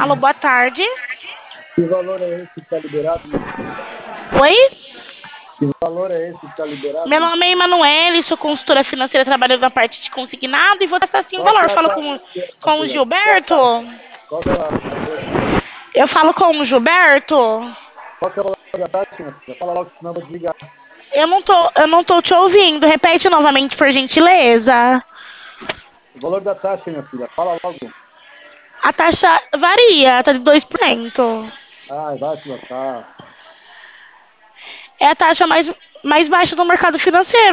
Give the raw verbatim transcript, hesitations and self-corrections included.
Alô, boa tarde. Que valor é esse que está liberado, minha filha? Oi? Que valor é esse que está liberado, Meu minha nome é filha? Emanuele, sou consultora financeira trabalhando na parte de consignado e vou taxar sim o Qual que valor. é a Falo taxa, com, minha com o filha? Qual que é a Gilberto? taxa? Qual que é a taxa? Eu falo com o Gilberto? Qual que é o valor da taxa, minha filha? Fala logo, senão eu vou desligar. Eu não tô, eu não tô te ouvindo. Repete novamente, por gentileza. O valor da taxa, minha filha. Fala logo. A taxa varia, tá de dois por cento. Ai, vai se lascar. É a taxa mais, mais baixa do mercado financeiro.